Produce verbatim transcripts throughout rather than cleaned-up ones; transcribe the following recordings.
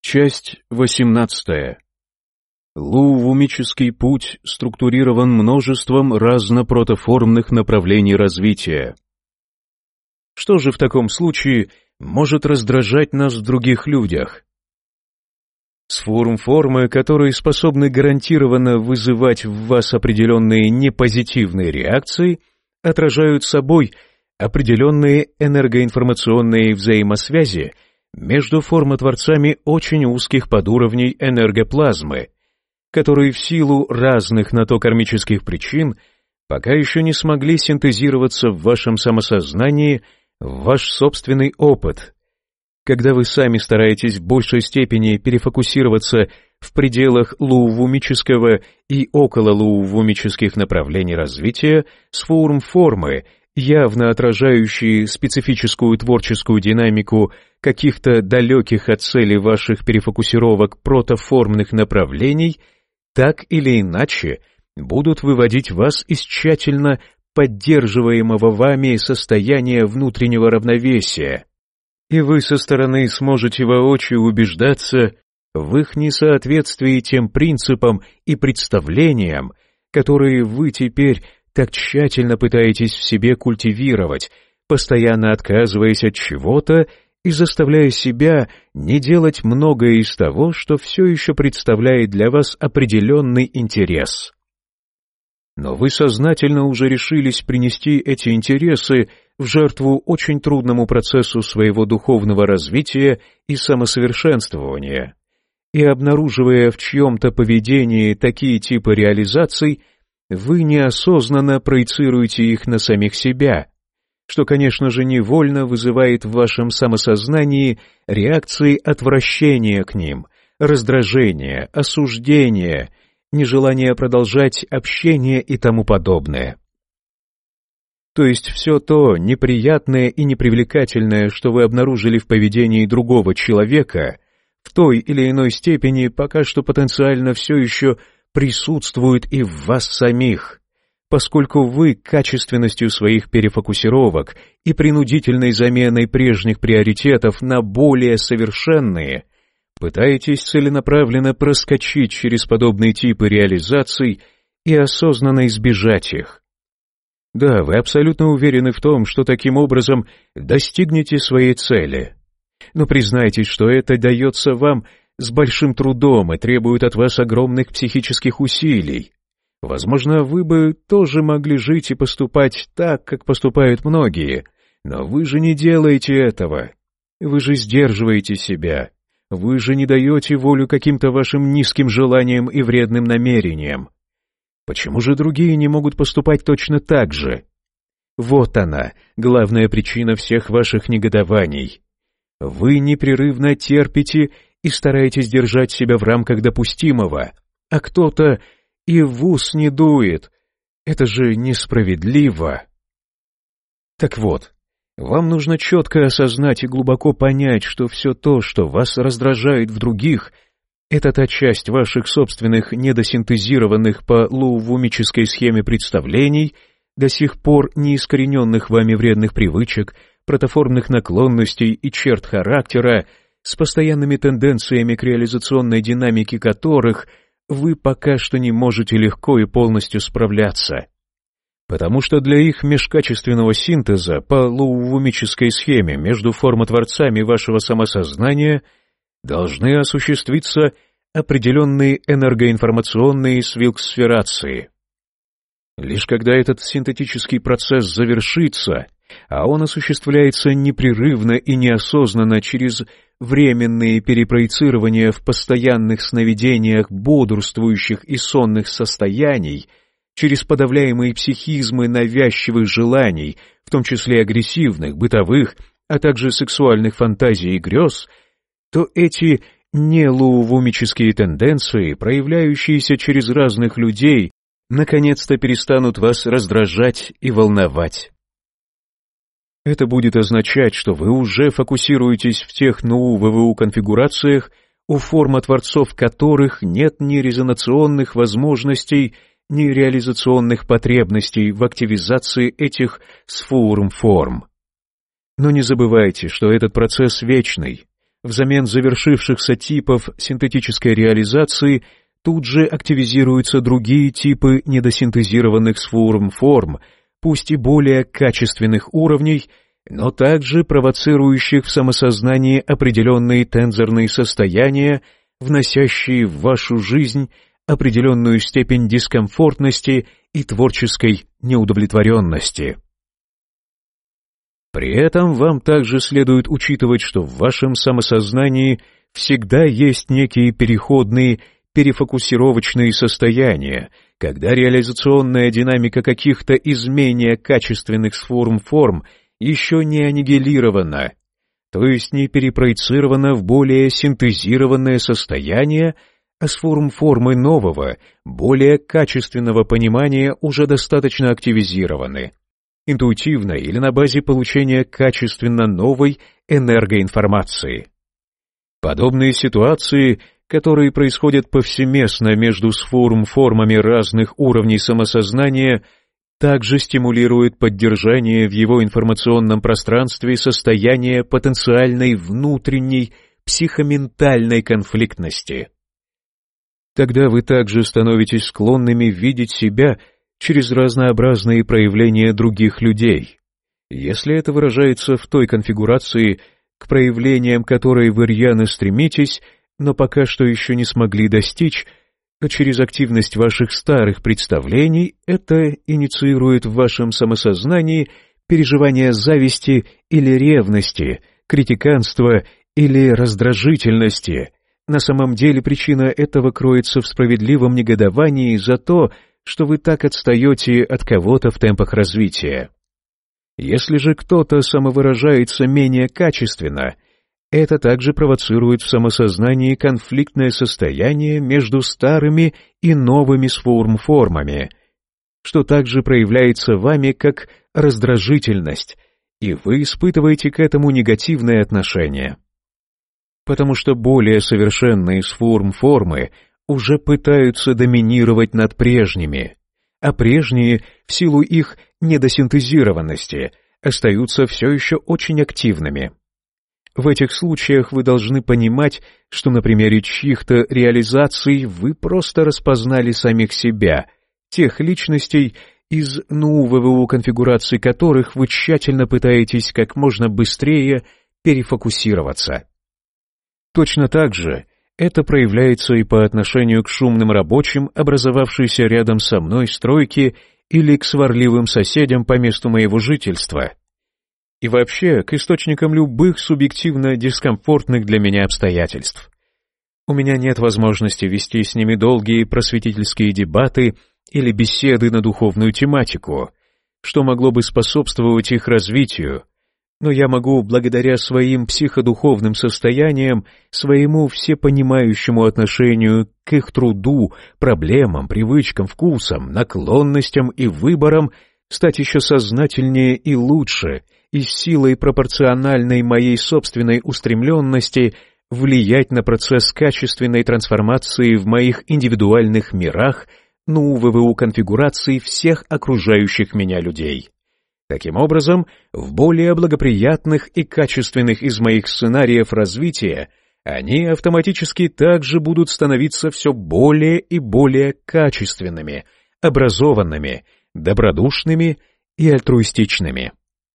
Часть восемнадцатая. Лувумический путь структурирован множеством разнопротоформных направлений развития. Что же в таком случае может раздражать нас в других людях? Сформ-формы, которые способны гарантированно вызывать в вас определенные непозитивные реакции, отражают собой определенные энергоинформационные взаимосвязи между формотворцами очень узких подуровней энергоплазмы, которые в силу разных на то кармических причин пока еще не смогли синтезироваться в вашем самосознании в ваш собственный опыт. Когда вы сами стараетесь в большей степени перефокусироваться в пределах лувумического и окололувумических направлений развития, сформ-формы, явно отражающие специфическую творческую динамику каких-то далеких от цели ваших перефокусировок протоформных направлений, так или иначе будут выводить вас из тщательно поддерживаемого вами состояния внутреннего равновесия, и вы со стороны сможете воочию убеждаться в их несоответствии тем принципам и представлениям, которые вы теперь так тщательно пытаетесь в себе культивировать, постоянно отказываясь от чего-то и заставляя себя не делать многое из того, что все еще представляет для вас определенный интерес. Но вы сознательно уже решились принести эти интересы в жертву очень трудному процессу своего духовного развития и самосовершенствования, и обнаруживая в чьем-то поведении такие типы реализаций, вы неосознанно проецируете их на самих себя, что, конечно же, невольно вызывает в вашем самосознании реакции отвращения к ним, раздражения, осуждения, нежелание продолжать общение и тому подобное. То есть все то неприятное и непривлекательное, что вы обнаружили в поведении другого человека, в той или иной степени пока что потенциально все еще присутствует и в вас самих, поскольку вы качественностью своих перефокусировок и принудительной заменой прежних приоритетов на более совершенные пытаетесь целенаправленно проскочить через подобные типы реализаций и осознанно избежать их. Да, вы абсолютно уверены в том, что таким образом достигнете своей цели. Но признайтесь, что это дается вам с большим трудом и требует от вас огромных психических усилий. Возможно, вы бы тоже могли жить и поступать так, как поступают многие, но вы же не делаете этого. Вы же сдерживаете себя. Вы же не даете волю каким-то вашим низким желаниям и вредным намерениям. Почему же другие не могут поступать точно так же? Вот она, главная причина всех ваших негодований. Вы непрерывно терпите и стараетесь держать себя в рамках допустимого, а кто-то и в ус не дует. Это же несправедливо. Так вот, вам нужно четко осознать и глубоко понять, что все то, что вас раздражает в других, это та часть ваших собственных недосинтезированных по лувумической схеме представлений, до сих пор неискорененных вами вредных привычек, протоформных наклонностей и черт характера, с постоянными тенденциями к реализационной динамике которых вы пока что не можете легко и полностью справляться. Потому что для их межкачественного синтеза по лувумической схеме между формотворцами вашего самосознания должны осуществиться определенные энергоинформационные свилксферации. Лишь когда этот синтетический процесс завершится, а он осуществляется непрерывно и неосознанно через временные перепроецирования в постоянных сновидениях бодрствующих и сонных состояний, через подавляемые психизмы навязчивых желаний, в том числе агрессивных, бытовых, а также сексуальных фантазий и грез, то эти нелувумические тенденции, проявляющиеся через разных людей, наконец-то перестанут вас раздражать и волновать. Это будет означать, что вы уже фокусируетесь в тех НУ-ВВУ конфигурациях, у формотворцов которых нет ни резонационных возможностей, ни реализационных потребностей в активизации этих сформ-форм. Но не забывайте, что этот процесс вечный. взамен завершившихся типов синтетической реализации тут же активизируются другие типы недосинтезированных сформ-форм, пусть и более качественных уровней, но также провоцирующих в самосознании определенные тензорные состояния, вносящие в вашу жизнь определенную степень дискомфортности и творческой неудовлетворенности. При этом вам также следует учитывать, что в вашем самосознании всегда есть некие переходные, перефокусировочные состояния, когда реализационная динамика каких-то из менее качественных сформ-форм еще не аннигилирована, то есть не перепроецирована в более синтезированное состояние, а с форм-формы нового, более качественного понимания уже достаточно активизированы, интуитивно или на базе получения качественно новой энергоинформации. Подобные ситуации, которые происходят повсеместно между сформ-формами разных уровней самосознания, также стимулируют поддержание в его информационном пространстве состояния потенциальной внутренней психоментальной конфликтности. Тогда вы также становитесь склонными видеть себя через разнообразные проявления других людей. Если это выражается в той конфигурации, к проявлениям которой вы рьяно стремитесь, но пока что еще не смогли достичь, то через активность ваших старых представлений это инициирует в вашем самосознании переживание зависти или ревности, критиканства или раздражительности. На самом деле причина этого кроется в справедливом негодовании за то, что вы так отстаете от кого-то в темпах развития. Если же кто-то самовыражается менее качественно, это также провоцирует в самосознании конфликтное состояние между старыми и новыми сформ-формами, что также проявляется вами как раздражительность, и вы испытываете к этому негативное отношение. Потому что более совершенные сформ-формы уже пытаются доминировать над прежними, а прежние, в силу их недосинтезированности, остаются все еще очень активными. В этих случаях вы должны понимать, что на примере чьих-то реализаций вы просто распознали самих себя, тех личностей, из НУ-ВВУ конфигурации которых вы тщательно пытаетесь как можно быстрее перефокусироваться. Точно так же это проявляется и по отношению к шумным рабочим, образовавшейся рядом со мной стройки, или к сварливым соседям по месту моего жительства, и вообще к источникам любых субъективно дискомфортных для меня обстоятельств. У меня нет возможности вести с ними долгие просветительские дебаты или беседы на духовную тематику, что могло бы способствовать их развитию, но я могу, благодаря своим психодуховным состояниям, своему всепонимающему отношению к их труду, проблемам, привычкам, вкусам, наклонностям и выборам, стать еще сознательнее и лучше, и с силой пропорциональной моей собственной устремленности влиять на процесс качественной трансформации в моих индивидуальных мирах, НУ-ВВУ конфигураций всех окружающих меня людей. Таким образом, в более благоприятных и качественных из моих сценариев развития они автоматически также будут становиться все более и более качественными, образованными, добродушными и альтруистичными.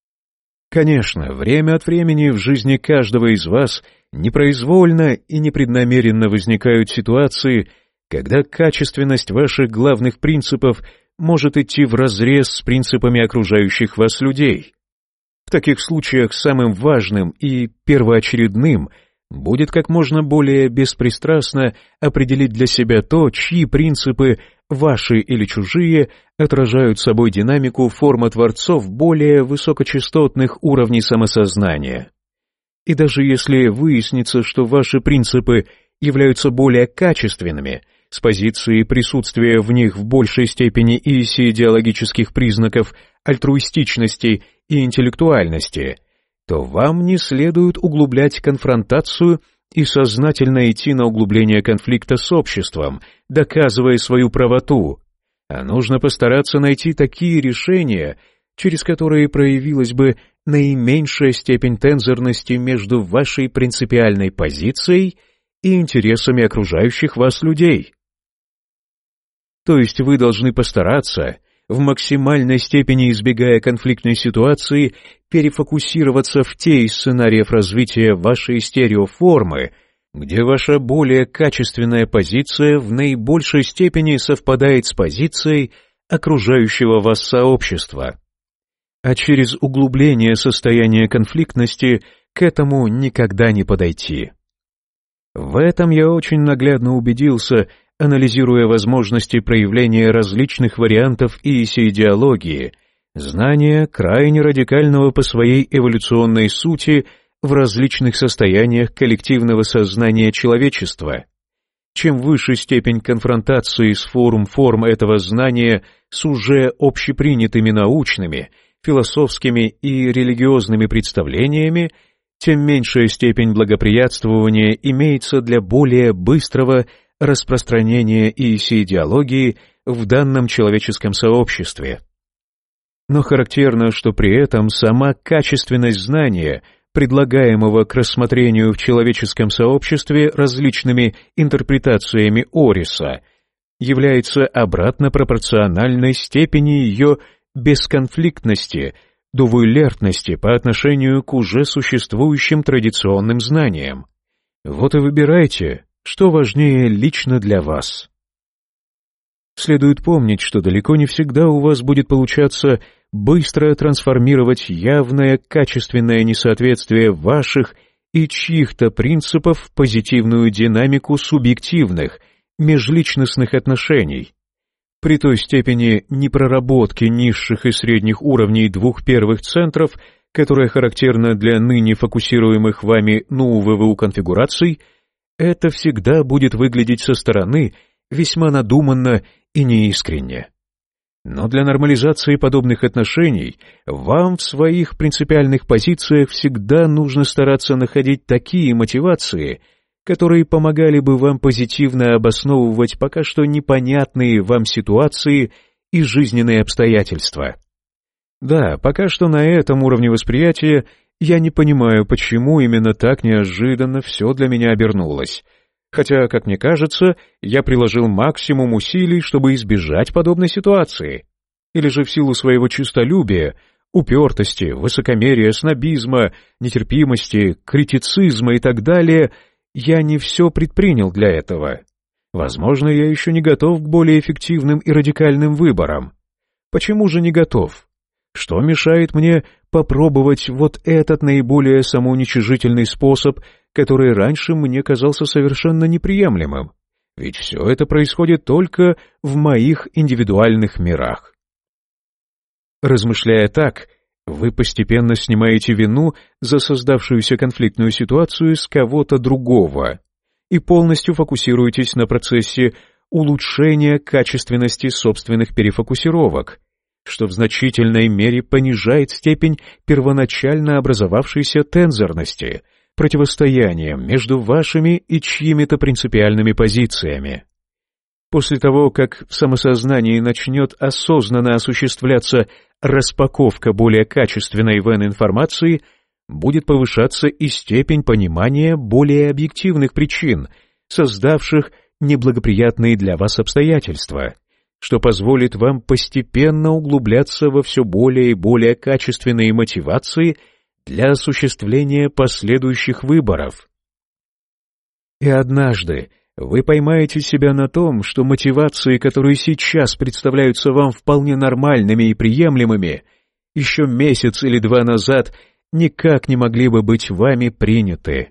Конечно, время от времени в жизни каждого из вас непроизвольно и непреднамеренно возникают ситуации, когда качественность ваших главных принципов может идти вразрез с принципами окружающих вас людей. В таких случаях самым важным и первоочередным будет как можно более беспристрастно определить для себя то, чьи принципы, ваши или чужие, отражают собой динамику формотворцов более высокочастотных уровней самосознания. И даже если выяснится, что ваши принципы являются более качественными, с позиции присутствия в них в большей степени идеологических признаков альтруистичности и интеллектуальности, то вам не следует углублять конфронтацию и сознательно идти на углубление конфликта с обществом, доказывая свою правоту, а нужно постараться найти такие решения, через которые проявилась бы наименьшая степень тензорности между вашей принципиальной позицией и интересами окружающих вас людей. То есть вы должны постараться, в максимальной степени избегая конфликтной ситуации, перефокусироваться в те из сценариев развития вашей стереоформы, где ваша более качественная позиция в наибольшей степени совпадает с позицией окружающего вас сообщества. А через углубление состояния конфликтности к этому никогда не подойти. В этом я очень наглядно убедился, анализируя возможности проявления различных вариантов иеси-идеологии, знания крайне радикального по своей эволюционной сути в различных состояниях коллективного сознания человечества. Чем выше степень конфронтации с форм-форм этого знания с уже общепринятыми научными, философскими и религиозными представлениями, тем меньшая степень благоприятствования имеется для более быстрого распространения иеси-идеологии в данном человеческом сообществе. Но характерно, что при этом сама качественность знания, предлагаемого к рассмотрению в человеческом сообществе различными интерпретациями Ориса, является обратно пропорциональной степени ее бесконфликтности, дувуйлертности по отношению к уже существующим традиционным знаниям. Вот и выбирайте, что важнее лично для вас. Следует помнить, что далеко не всегда у вас будет получаться быстро трансформировать явное качественное несоответствие ваших и чьих-то принципов в позитивную динамику субъективных, межличностных отношений. При той степени непроработки низших и средних уровней двух первых центров, которая характерна для ныне фокусируемых вами НУ-ВВУ конфигураций, это всегда будет выглядеть со стороны весьма надуманно и неискренне. Но для нормализации подобных отношений вам в своих принципиальных позициях всегда нужно стараться находить такие мотивации, которые помогали бы вам позитивно обосновывать пока что непонятные вам ситуации и жизненные обстоятельства. Да, пока что на этом уровне восприятия я не понимаю, почему именно так неожиданно все для меня обернулось. Хотя, как мне кажется, я приложил максимум усилий, чтобы избежать подобной ситуации. Или же в силу своего честолюбия, упертости, высокомерия, снобизма, нетерпимости, критицизма и так далее, я не все предпринял для этого. Возможно, я еще не готов к более эффективным и радикальным выборам. Почему же не готов? Что мешает мне попробовать вот этот наиболее самоуничижительный способ, который раньше мне казался совершенно неприемлемым? Ведь все это происходит только в моих индивидуальных мирах. Размышляя так, вы постепенно снимаете вину за создавшуюся конфликтную ситуацию с кого-то другого и полностью фокусируетесь на процессе улучшения качественности собственных перефокусировок, что в значительной мере понижает степень первоначально образовавшейся тензорности, противостояния между вашими и чьими-то принципиальными позициями. После того, как в самосознании начнет осознанно осуществляться распаковка более качественной вен-информации, будет повышаться и степень понимания более объективных причин, создавших неблагоприятные для вас обстоятельства, что позволит вам постепенно углубляться во все более и более качественные мотивации для осуществления последующих выборов. И однажды вы поймаете себя на том, что мотивации, которые сейчас представляются вам вполне нормальными и приемлемыми, еще месяц или два назад никак не могли бы быть вами приняты.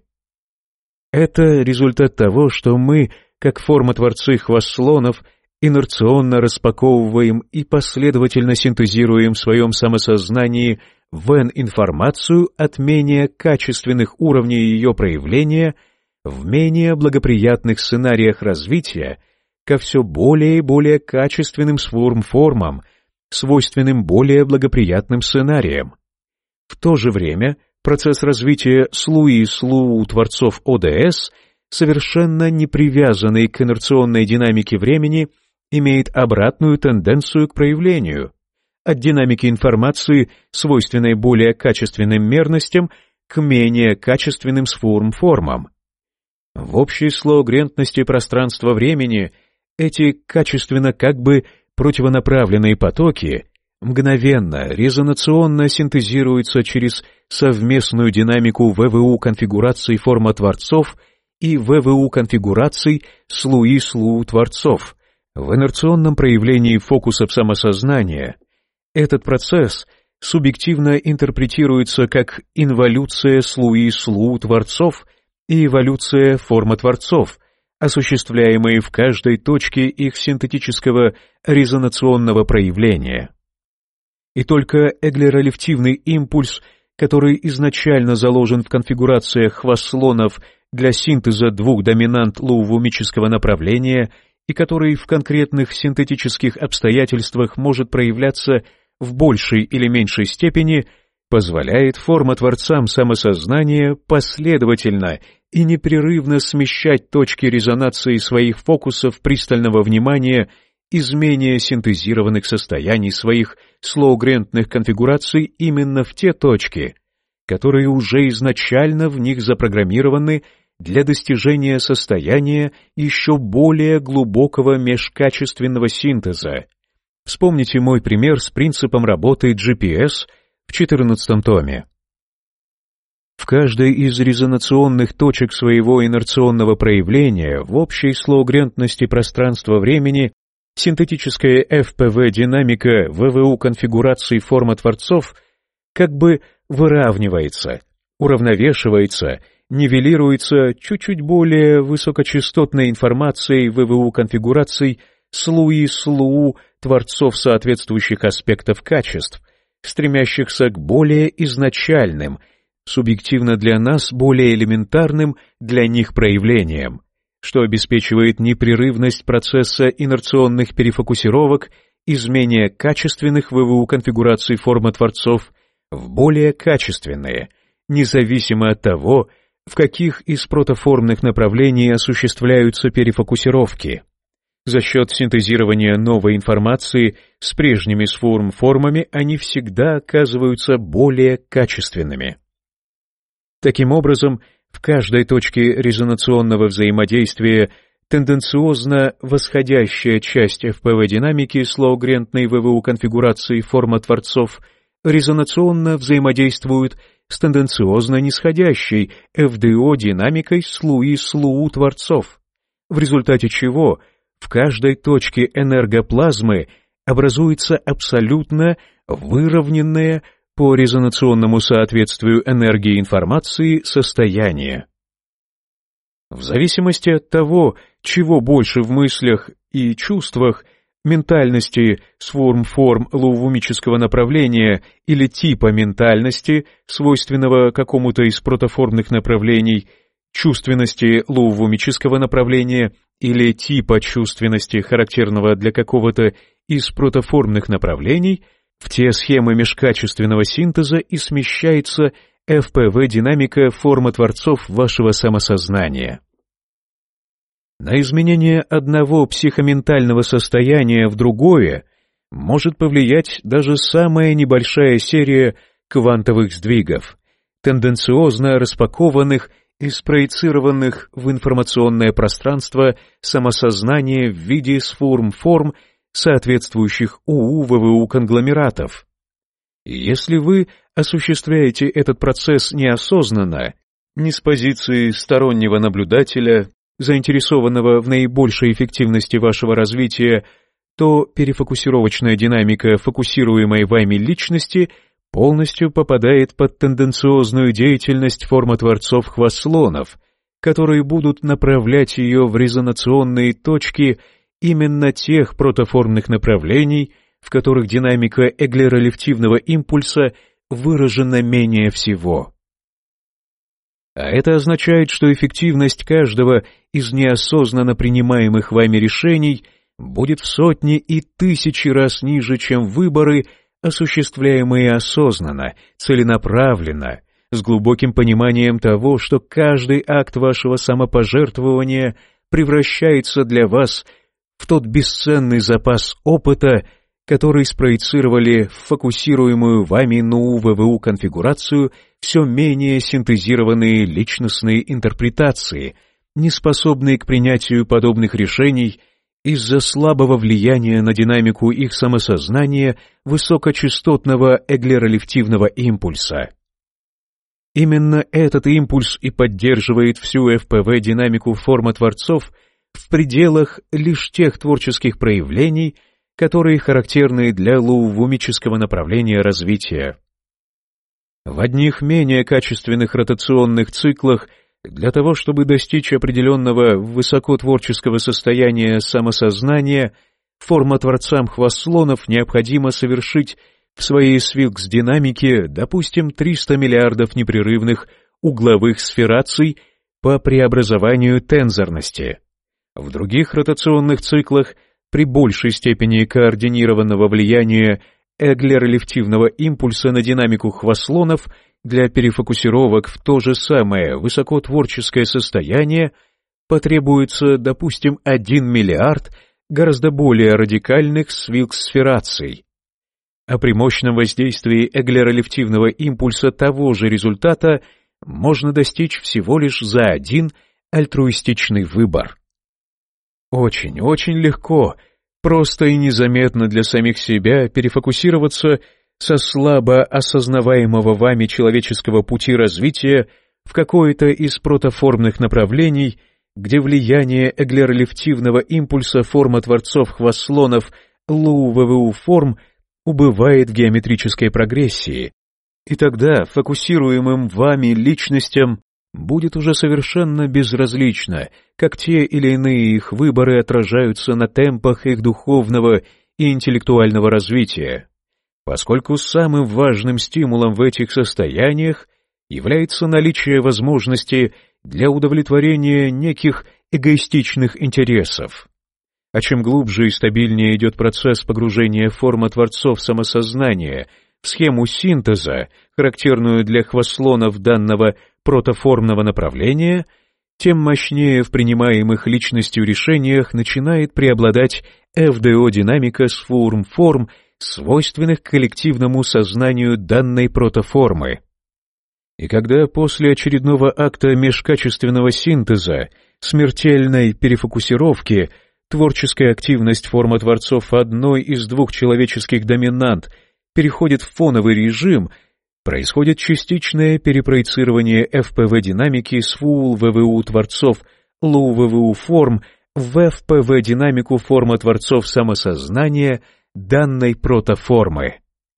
Это результат того, что мы, как формотворцы хвост-слонов, инерционно распаковываем и последовательно синтезируем в своем самосознании вен-информацию от менее качественных уровней ее проявления в менее благоприятных сценариях развития ко все более и более качественным сформ-формам, свойственным более благоприятным сценариям. В то же время процесс развития слуи и слу у творцов О Д С, совершенно не привязанный к инерционной динамике времени, имеет обратную тенденцию к проявлению, от динамики информации, свойственной более качественным мерностям, к менее качественным сформ-формам. В общей слоугрентности пространства-времени эти качественно как бы противонаправленные потоки мгновенно, резонационно синтезируются через совместную динамику ВВУ конфигураций форма творцов и ВВУ конфигураций слуи-слуу творцов в инерционном проявлении фокусов самосознания. Этот процесс субъективно интерпретируется как инволюция слуи-слуу творцов и эволюция форма творцов, осуществляемые в каждой точке их синтетического резонационного проявления. И только эглеролептивный импульс, который изначально заложен в конфигурациях хвост-слонов для синтеза двух доминант лоувумического направления и который в конкретных синтетических обстоятельствах может проявляться в большей или меньшей степени, позволяет формотворцам самосознания последовательно и непрерывно смещать точки резонации своих фокусов пристального внимания из менее синтезированных состояний своих слоугрентных конфигураций именно в те точки, которые уже изначально в них запрограммированы для достижения состояния еще более глубокого межкачественного синтеза. Вспомните мой пример с принципом работы джи пи эс в четырнадцатом томе. В каждой из резонационных точек своего инерционного проявления в общей слоугрентности пространства-времени синтетическая эф пи ви-динамика ВВУ конфигураций форма творцов как бы выравнивается, уравновешивается, нивелируется чуть-чуть более высокочастотной информацией ВВУ конфигураций слуи-слуу творцов соответствующих аспектов качеств, стремящихся к более изначальным, субъективно для нас более элементарным для них проявлениям, что обеспечивает непрерывность процесса инерционных перефокусировок из менее качественных ВВУ конфигураций формы творцов в более качественные, независимо от того, в каких из протоформных направлений осуществляются перефокусировки. За счет синтезирования новой информации с прежними сформ-формами они всегда оказываются более качественными. Таким образом, в каждой точке резонационного взаимодействия тенденциозно восходящая часть эф пи ви-динамики слоугрентной ВВУ конфигурации форма творцов резонационно взаимодействует с тенденциозно нисходящей эф ди о-динамикой слуи-слуу творцов, в результате чего в каждой точке энергоплазмы образуется абсолютно выровненное по резонационному соответствию энергии информации состояние. В зависимости от того, чего больше в мыслях и чувствах, ментальности сформ-форм лоувумического направления или типа ментальности, свойственного какому-то из протоформных направлений, чувственности лоувумического направления или типа чувственности, характерного для какого-то из протоформных направлений, в те схемы межкачественного синтеза и смещается эф пи ви-динамика формы творцов вашего самосознания. На изменение одного психоментального состояния в другое может повлиять даже самая небольшая серия квантовых сдвигов, тенденциозно распакованных и спроецированных в информационное пространство самосознания в виде сформ-форм, соответствующих УУ-ВВУ конгломератов. И если вы осуществляете этот процесс неосознанно, не с позиции стороннего наблюдателя, заинтересованного в наибольшей эффективности вашего развития, то перефокусировочная динамика фокусируемой вами личности полностью попадает под тенденциозную деятельность формотворцов хвост-слонов, которые будут направлять ее в резонационные точки именно тех протоформных направлений, в которых динамика эглеролептивного импульса выражена менее всего. А это означает, что эффективность каждого из неосознанно принимаемых вами решений будет в сотни и тысячи раз ниже, чем выборы, осуществляемые осознанно, целенаправленно, с глубоким пониманием того, что каждый акт вашего самопожертвования превращается для вас в тот бесценный запас опыта, которые спроецировали в фокусируемую вами НУ-ВВУ конфигурацию все менее синтезированные личностные интерпретации, не способные к принятию подобных решений из-за слабого влияния на динамику их самосознания высокочастотного эглеролептивного импульса. Именно этот импульс и поддерживает всю эф пэ вэ-динамику формотворцов в пределах лишь тех творческих проявлений, которые характерны для лоувумического направления развития. В одних менее качественных ротационных циклах для того, чтобы достичь определенного высокотворческого состояния самосознания, формотворцам хвостлонов необходимо совершить в своей свилкс-динамике, допустим, триста миллиардов непрерывных угловых сфераций по преобразованию тензорности. В других ротационных циклах при большей степени координированного влияния эглеролептивного импульса на динамику хвостлонов для перефокусировок в то же самое высокотворческое состояние потребуется, допустим, один миллиард гораздо более радикальных свилкс-сфераций. А при мощном воздействии эглеролептивного импульса того же результата можно достичь всего лишь за один альтруистичный выбор. Очень-очень легко, просто и незаметно для самих себя перефокусироваться со слабо осознаваемого вами человеческого пути развития в какое-то из протоформных направлений, где влияние эглеролептивного импульса формотворцов хвостлонов ЛУ-ВВУ форм убывает в геометрической прогрессии, и тогда фокусируемым вами личностям будет уже совершенно безразлично, как те или иные их выборы отражаются на темпах их духовного и интеллектуального развития, поскольку самым важным стимулом в этих состояниях является наличие возможности для удовлетворения неких эгоистичных интересов. А чем глубже и стабильнее идет процесс погружения формотворцов самосознания в схему синтеза, характерную для хвостлонов данного протоформного направления, тем мощнее в принимаемых личностью решениях начинает преобладать эф дэ о-динамика с форм-форм, свойственных коллективному сознанию данной протоформы. И когда после очередного акта межкачественного синтеза, смертельной перефокусировки, творческая активность формотворцов одной из двух человеческих доминант переходит в фоновый режим, происходит частичное перепроецирование эф пэ вэ-динамики с ФУЛ-ВВУ творцов ЛУ-ВВУ форм в эф пэ вэ-динамику формотворцов самосознания данной протоформы.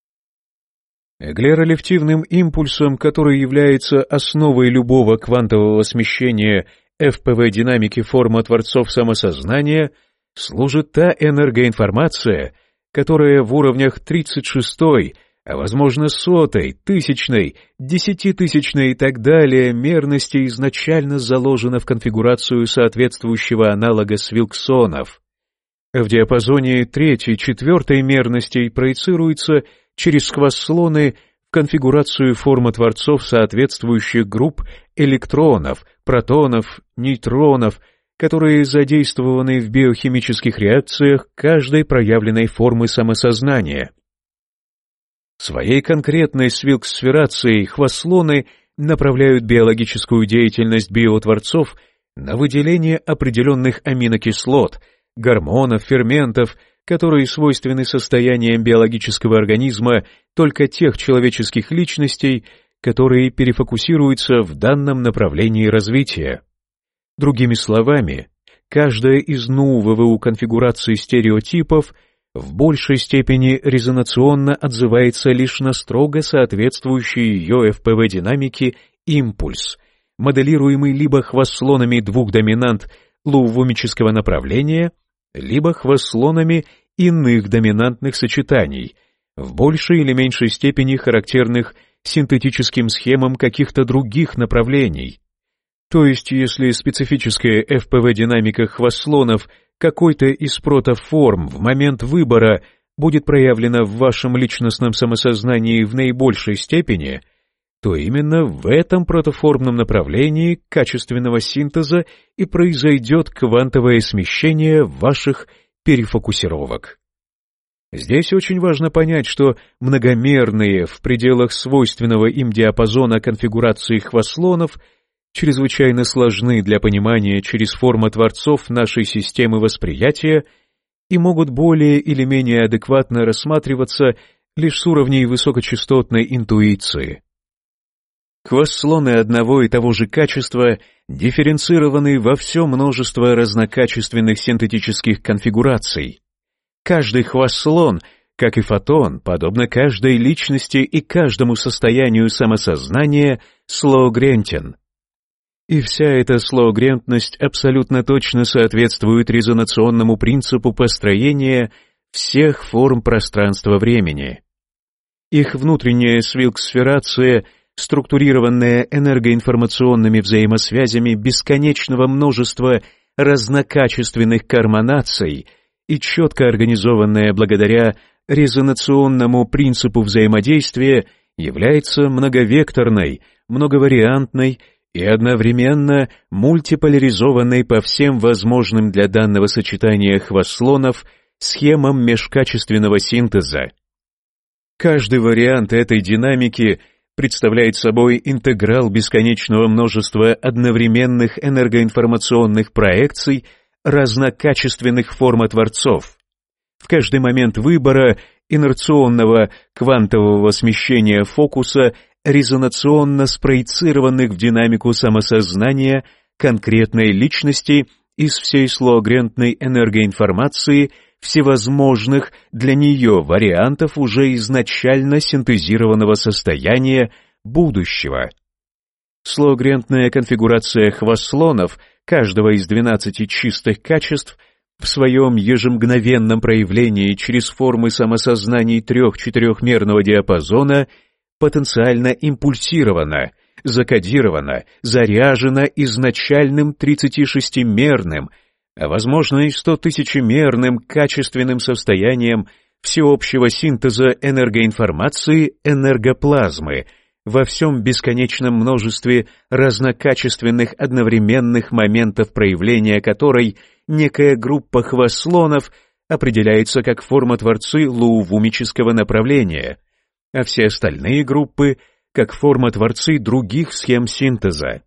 Эглеролептивным импульсом, который является основой любого квантового смещения эф пэ вэ-динамики формотворцов самосознания, служит та энергоинформация, которая в уровнях тридцать шестой, а возможно сотой, тысячной, десятитысячной и так далее мерности изначально заложена в конфигурацию соответствующего аналога свилксонов. В диапазоне третьей, четвертой мерностей проецируется через хвостлоны в конфигурацию формотворцов соответствующих групп электронов, протонов, нейтронов, которые задействованы в биохимических реакциях каждой проявленной формы самосознания. Своей конкретной свилкс-сферацией хвостлоны направляют биологическую деятельность биотворцов на выделение определенных аминокислот, гормонов, ферментов, которые свойственны состояниям биологического организма только тех человеческих личностей, которые перефокусируются в данном направлении развития. Другими словами, каждая из НУ-ВВУ конфигураций стереотипов в большей степени резонационно отзывается лишь на строго соответствующий ее эф пэ вэ-динамике импульс, моделируемый либо хвостлонами двух доминант лоувумического направления, либо хвостлонами иных доминантных сочетаний, в большей или меньшей степени характерных синтетическим схемам каких-то других направлений. То есть, если специфическая эф пэ вэ-динамика хвостлонов какой-то из протоформ в момент выбора будет проявлена в вашем личностном самосознании в наибольшей степени, то именно в этом протоформном направлении качественного синтеза и произойдет квантовое смещение ваших перефокусировок. Здесь очень важно понять, что многомерные в пределах свойственного им диапазона конфигурации хваслонов чрезвычайно сложны для понимания через формотворцов нашей системы восприятия и могут более или менее адекватно рассматриваться лишь с уровней высокочастотной интуиции. Хваслоны одного и того же качества дифференцированы во все множество разнокачественных синтетических конфигураций. Каждый хваслон, как и фотон, подобно каждой личности и каждому состоянию самосознания, слоугрентен. И вся эта слоугрентность абсолютно точно соответствует резонационному принципу построения всех форм пространства-времени. Их внутренняя свилксферация, структурированная энергоинформационными взаимосвязями бесконечного множества разнокачественных карманаций и четко организованная благодаря резонационному принципу взаимодействия, является многовекторной, многовариантной и одновременно мультиполяризованной по всем возможным для данного сочетания хваслонов схемам межкачественного синтеза. Каждый вариант этой динамики представляет собой интеграл бесконечного множества одновременных энергоинформационных проекций разнокачественных формотворцов. В каждый момент выбора инерционного квантового смещения фокуса резонационно спроецированных в динамику самосознания конкретной личности из всей слоугрентной энергоинформации всевозможных для нее вариантов уже изначально синтезированного состояния будущего. Слоугрентная конфигурация хваслонов каждого из двенадцати чистых качеств в своем ежемгновенном проявлении через формы самосознаний трех-четырехмерного диапазона потенциально импульсирована, закодирована, заряжена изначальным тридцатишестимерным, а возможно и стотысячемерным качественным состоянием всеобщего синтеза энергоинформации энергоплазмы во всем бесконечном множестве разнокачественных одновременных моментов проявления которой некая группа хваслонов определяется как формотворцы лоувумического направления, а все остальные группы как формотворцы других схем синтеза.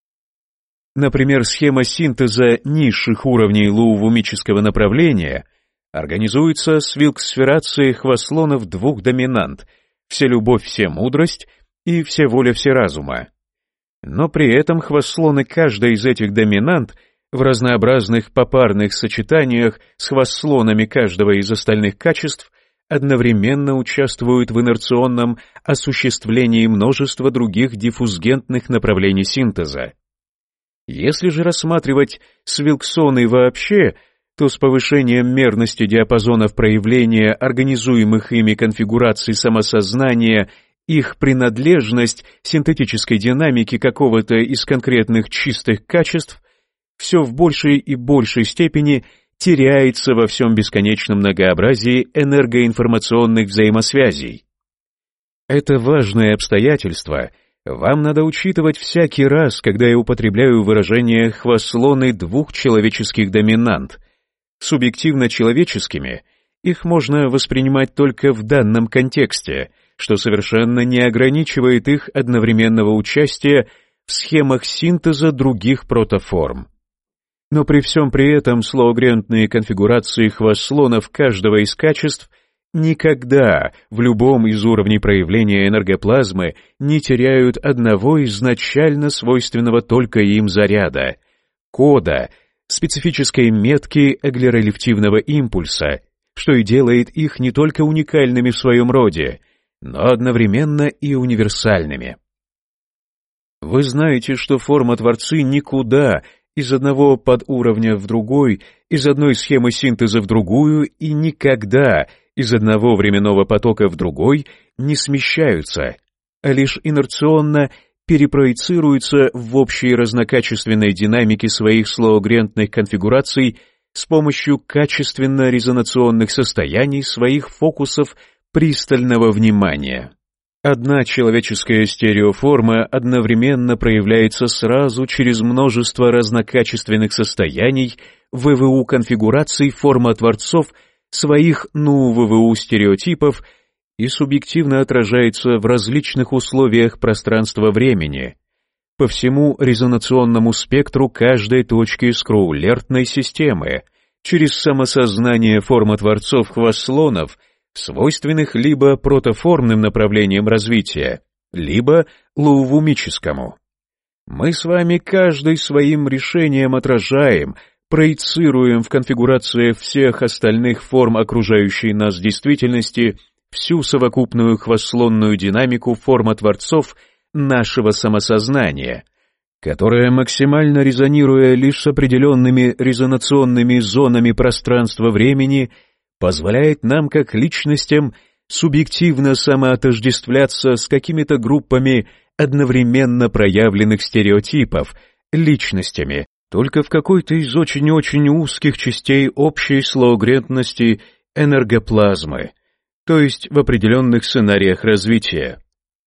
Например, схема синтеза низших уровней лоувумического направления организуется с вилксферацией хваслонов двух доминант — вселюбовь, всемудрость и всеволя, всеразума. Но при этом хваслоны каждой из этих доминант в разнообразных попарных сочетаниях с хваслонами каждого из остальных качеств одновременно участвуют в инерционном осуществлении множества других диффузгентных направлений синтеза. Если же рассматривать свилксоны вообще, то с повышением мерности диапазонов проявления организуемых ими конфигураций самосознания их принадлежность синтетической динамики какого-то из конкретных чистых качеств все в большей и большей степени теряется во всем бесконечном многообразии энергоинформационных взаимосвязей. Это важное обстоятельство вам надо учитывать всякий раз, когда я употребляю выражение «хваслоны двух человеческих доминант». Субъективно-человеческими их можно воспринимать только в данном контексте, что совершенно не ограничивает их одновременного участия в схемах синтеза других протоформ. Но при всем при этом слоугрентные конфигурации хваслонов каждого из качеств никогда в любом из уровней проявления энергоплазмы не теряют одного изначально свойственного только им заряда, кода, специфической метки эглеролептивного импульса, что и делает их не только уникальными в своем роде, но одновременно и универсальными. Вы знаете, что формотворцы никуда из одного подуровня в другой, из одной схемы синтеза в другую и никогда из одного временного потока в другой не смещаются, а лишь инерционно перепроецируются в общей разнокачественной динамике своих слоугрентных конфигураций с помощью качественно-резонационных состояний своих фокусов пристального внимания. Одна человеческая стереоформа одновременно проявляется сразу через множество разнокачественных состояний ВВУ-конфигураций формотворцов своих НУ-ВВУ стереотипов и субъективно отражается в различных условиях пространства-времени, по всему резонационному спектру каждой точки скроулертной системы, через самосознание формотворцов-хвослонов, свойственных либо протоформным направлениям развития, либо лоувумическому. Мы с вами каждый своим решением отражаем, проецируем в конфигурациях всех остальных форм окружающей нас действительности всю совокупную хвослонную динамику формотворцов нашего самосознания, которая, максимально резонируя лишь с определенными резонационными зонами пространства-времени, позволяет нам, как личностям, субъективно самоотождествляться с какими-то группами одновременно проявленных стереотипов, личностями, только в какой-то из очень-очень узких частей общей слоугрентности энергоплазмы, то есть в определенных сценариях развития.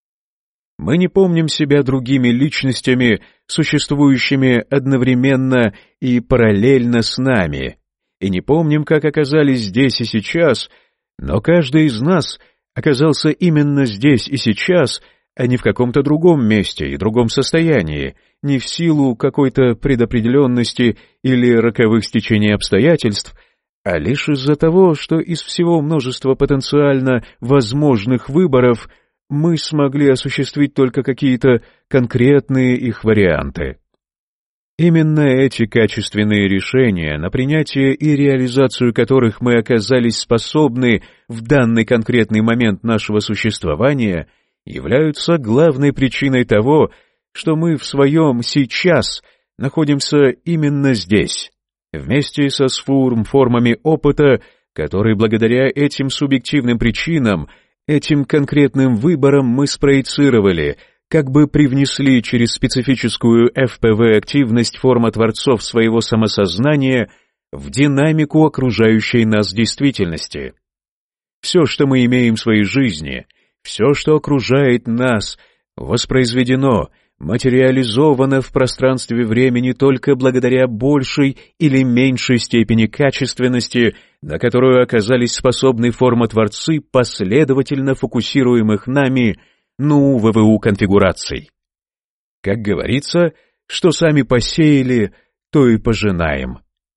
Мы не помним себя другими личностями, существующими одновременно и параллельно с нами, и не помним, как оказались здесь и сейчас, но каждый из нас оказался именно здесь и сейчас, а не в каком-то другом месте и другом состоянии, не в силу какой-то предопределенности или роковых стечений обстоятельств, а лишь из-за того, что из всего множества потенциально возможных выборов мы смогли осуществить только какие-то конкретные их варианты. Именно эти качественные решения, на принятие и реализацию которых мы оказались способны в данный конкретный момент нашего существования, являются главной причиной того, что мы в своем «сейчас» находимся именно здесь, вместе со сфурм-формами опыта, которые благодаря этим субъективным причинам, этим конкретным выборам мы спроецировали, как бы привнесли через специфическую эф пэ вэ-активность формотворцов своего самосознания в динамику окружающей нас действительности. Все, что мы имеем в своей жизни, все, что окружает нас, воспроизведено, материализовано в пространстве времени только благодаря большей или меньшей степени качественности, на которую оказались способны формотворцы последовательно фокусируемых нами НУ-ВВУ конфигураций. Как говорится, что сами посеяли, то и пожинаем.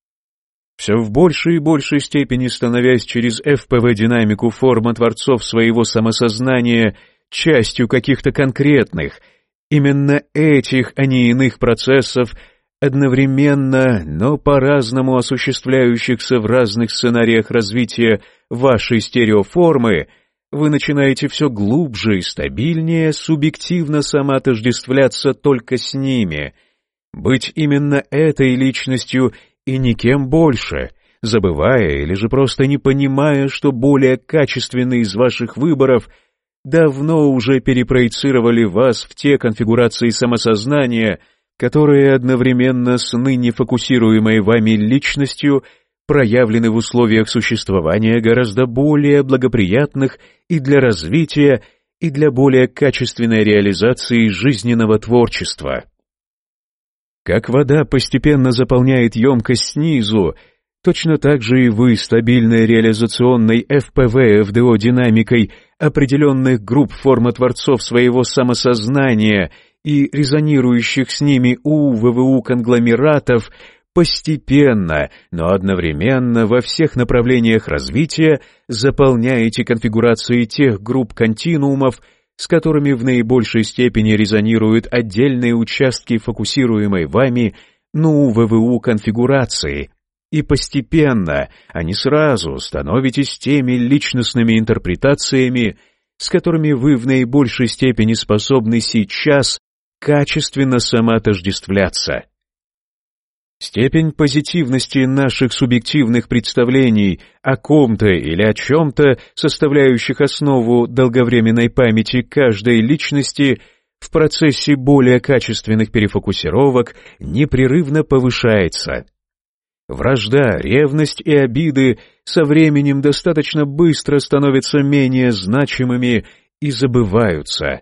Все в большей и большей степени становясь через эф пэ вэ-динамику формотворцов своего самосознания частью каких-то конкретных, именно этих, а не иных процессов, одновременно, но по-разному осуществляющихся в разных сценариях развития вашей стереоформы, вы начинаете все глубже и стабильнее субъективно самоотождествляться только с ними, быть именно этой личностью и никем больше, забывая или же просто не понимая, что более качественный из ваших выборов давно уже перепроецировали вас в те конфигурации самосознания, которые одновременно с ныне фокусируемой вами личностью проявлены в условиях существования гораздо более благоприятных и для развития, и для более качественной реализации жизненного творчества. Как вода постепенно заполняет емкость снизу, точно так же и вы стабильной реализационной эф пэ вэ-эф дэ о-динамикой определенных групп формотворцов своего самосознания и резонирующих с ними УВВУ конгломератов постепенно, но одновременно во всех направлениях развития заполняете конфигурации тех групп континуумов, с которыми в наибольшей степени резонируют отдельные участки фокусируемой вами НУ-ВВУ конфигурации, и постепенно, а не сразу, становитесь теми личностными интерпретациями, с которыми вы в наибольшей степени способны сейчас качественно самоотождествляться. Степень позитивности наших субъективных представлений о ком-то или о чем-то, составляющих основу долговременной памяти каждой личности, в процессе более качественных перефокусировок непрерывно повышается. Вражда, ревность и обиды со временем достаточно быстро становятся менее значимыми и забываются,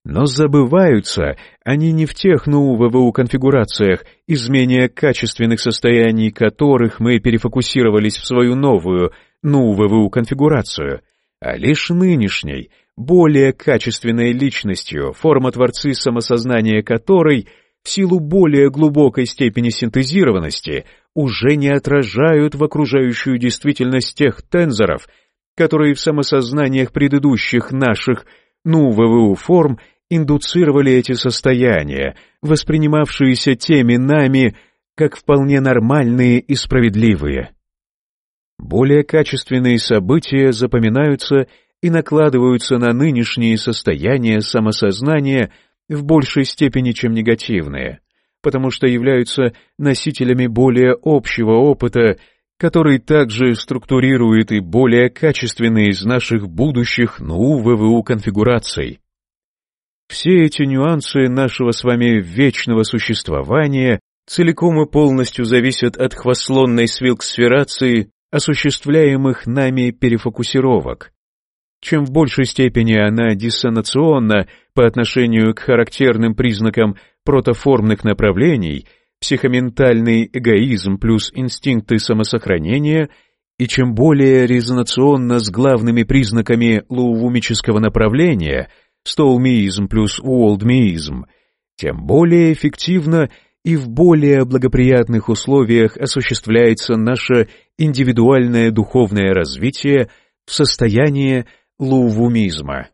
Но забываются они не в тех НУ-ВВУ конфигурациях, изменения качественных состояний которых мы перефокусировались в свою новую НУ-ВВУ конфигурацию, а лишь нынешней, более качественной личностью, форма-творцы самосознания которой в силу более глубокой степени синтезированности уже не отражают в окружающую действительность тех тензоров, которые в самосознаниях предыдущих наших НУ-ВВУ форм индуцировали эти состояния, воспринимавшиеся теми нами как вполне нормальные и справедливые. Более качественные события запоминаются и накладываются на нынешние состояния самосознания в большей степени, чем негативные, потому что являются носителями более общего опыта, который также структурирует и более качественные из наших будущих НУ-ВВУ конфигураций. Все эти нюансы нашего с вами вечного существования целиком и полностью зависят от хвастлонной свилксферации, осуществляемых нами перефокусировок. Чем в большей степени она диссонационна по отношению к характерным признакам протоформных направлений, психоментальный эгоизм плюс инстинкты самосохранения, и чем более резонационно с главными признаками лоувумического направления, столмиизм плюс уолдмиизм, тем более эффективно и в более благоприятных условиях осуществляется наше индивидуальное духовное развитие в состоянии лоувумизма.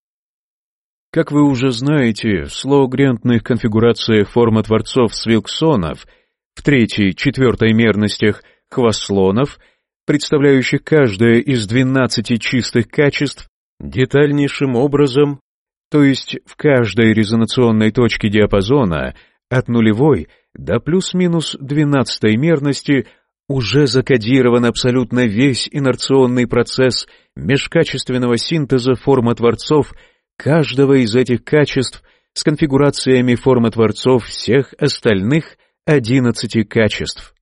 Как вы уже знаете, в слоугрентных конфигурациях форма-творцов-свилксонов, в третьей, четвертой мерностях хвастлонов, представляющих каждое из двенадцати чистых качеств, детальнейшим образом, то есть в каждой резонационной точке диапазона, от нулевой до плюс-минус двенадцатой мерности, уже закодирован абсолютно весь инерционный процесс межкачественного синтеза форма-творцов каждого из этих качеств с конфигурациями форма-творцов всех остальных одиннадцати качеств.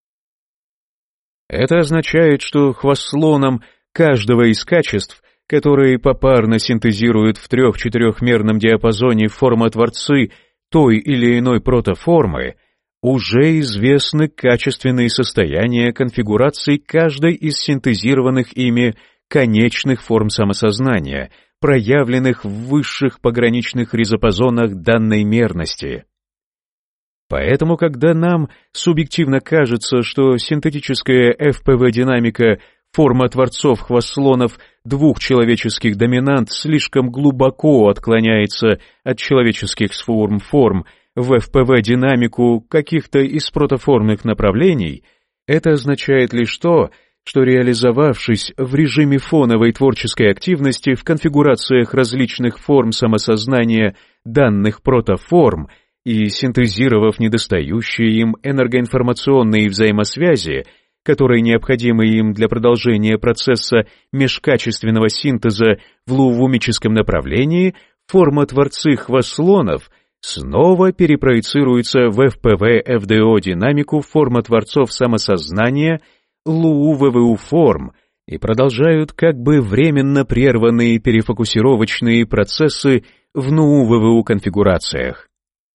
Это означает, что хвастлоном каждого из качеств, которые попарно синтезируют в трех-четырехмерном диапазоне форма-творцы той или иной протоформы, уже известны качественные состояния конфигураций каждой из синтезированных ими конечных форм самосознания, проявленных в высших пограничных резопозонах данной мерности. Поэтому, когда нам субъективно кажется, что синтетическая эф пэ вэ-динамика форма-творцов-хвастлонов двух человеческих доминант слишком глубоко отклоняется от человеческих форм-форм в эф пэ вэ-динамику каких-то из протоформных направлений, это означает лишь то, что реализовавшись в режиме фоновой творческой активности в конфигурациях различных форм самосознания данных протоформ и синтезировав недостающие им энергоинформационные взаимосвязи, которые необходимы им для продолжения процесса межкачественного синтеза в лоувумическом направлении, форма-творцы хвастлонов снова перепроецируются в эф пэ вэ-эф дэ о-динамику форма-творцов самосознания ЛУУ-ВВУ форм и продолжают как бы временно прерванные перефокусировочные процессы в НУУ-ВВУ конфигурациях.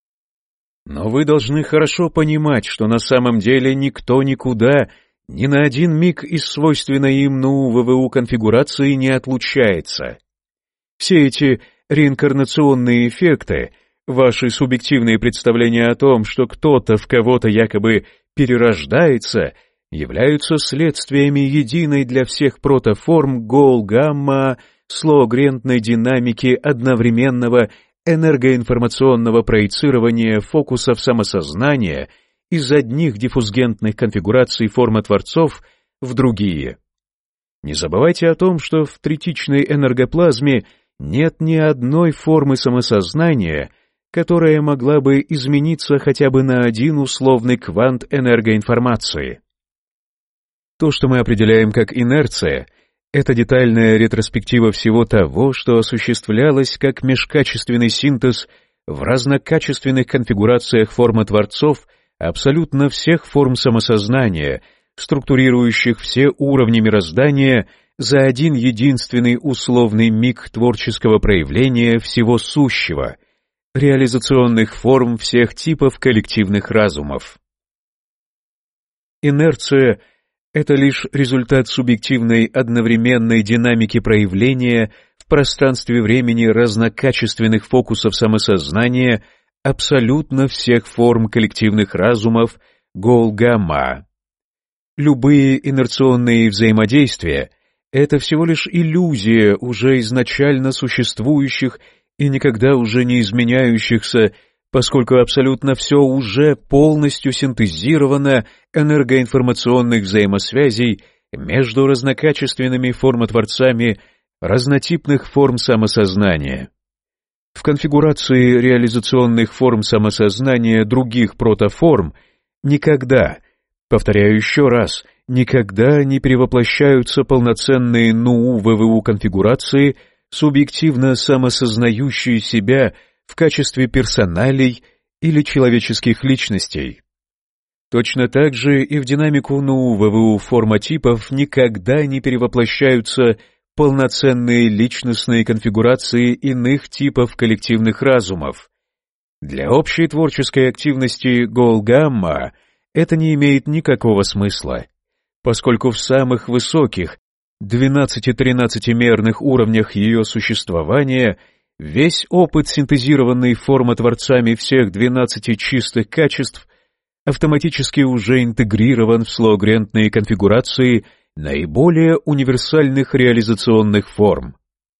Но вы должны хорошо понимать, что на самом деле никто никуда ни на один миг из свойственной им НУУ-ВВУ конфигурации не отлучается. Все эти реинкарнационные эффекты, ваши субъективные представления о том, что кто-то в кого-то якобы перерождается, являются следствиями единой для всех протоформ гол-гамма слоугрентной динамики одновременного энергоинформационного проецирования фокусов самосознания из одних диффузгентных конфигураций форма-творцов в другие. Не забывайте о том, что в третичной энергоплазме нет ни одной формы самосознания, которая могла бы измениться хотя бы на один условный квант энергоинформации. То, что мы определяем как инерция, это детальная ретроспектива всего того, что осуществлялось как межкачественный синтез в разнокачественных конфигурациях форма-творцов абсолютно всех форм самосознания, структурирующих все уровни мироздания за один единственный условный миг творческого проявления всего сущего, реализационных форм всех типов коллективных разумов. Инерция — это лишь результат субъективной одновременной динамики проявления в пространстве времени разнокачественных фокусов самосознания абсолютно всех форм коллективных разумов Голгамма. Любые инерционные взаимодействия — это всего лишь иллюзия уже изначально существующих и никогда уже не изменяющихся, поскольку абсолютно все уже полностью синтезировано энергоинформационных взаимосвязей между разнокачественными формотворцами разнотипных форм самосознания. В конфигурации реализационных форм самосознания других протоформ никогда, повторяю еще раз, никогда не перевоплощаются полноценные НУУ-ВВУ конфигурации, субъективно самосознающие себя в качестве персоналей или человеческих личностей. Точно так же и в динамику НУУ-ВВУ формотипов никогда не перевоплощаются полноценные личностные конфигурации иных типов коллективных разумов. Для общей творческой активности Голгамма это не имеет никакого смысла, поскольку в самых высоких двенадцати-тринадцатимерных уровнях ее существования весь опыт, синтезированный формотворцами всех двенадцати чистых качеств, автоматически уже интегрирован в слоугрентные конфигурации наиболее универсальных реализационных форм.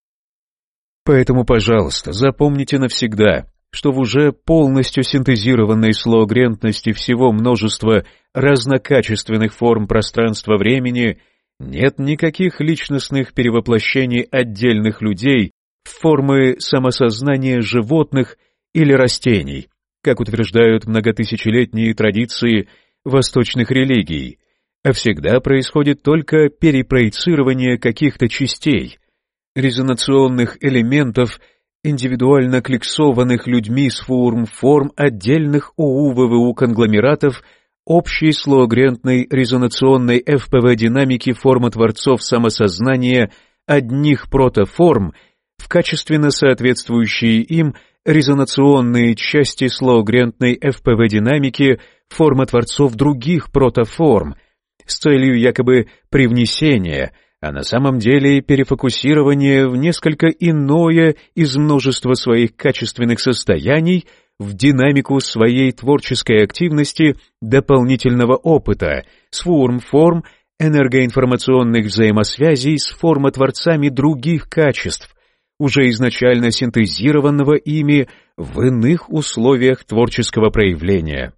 Поэтому, пожалуйста, запомните навсегда, что в уже полностью синтезированной слоугрентности всего множества разнокачественных форм пространства-времени нет никаких личностных перевоплощений отдельных людей в формы самосознания животных или растений, как утверждают многотысячелетние традиции восточных религий, а всегда происходит только перепроецирование каких-то частей, резонационных элементов, индивидуально кликсованных людьми с форм форм отдельных ОУ-ВВУ конгломератов общей слоугрентной резонационной эф пэ вэ-динамики формотворцов самосознания одних протоформ в качественно соответствующие им резонационные части слоугрентной эф пэ вэ-динамики формотворцов других протоформ с целью якобы привнесения, а на самом деле перефокусирования в несколько иное из множества своих качественных состояний в динамику своей творческой активности дополнительного опыта с форм-форм энергоинформационных взаимосвязей с формотворцами других качеств, уже изначально синтезированного ими в иных условиях творческого проявления.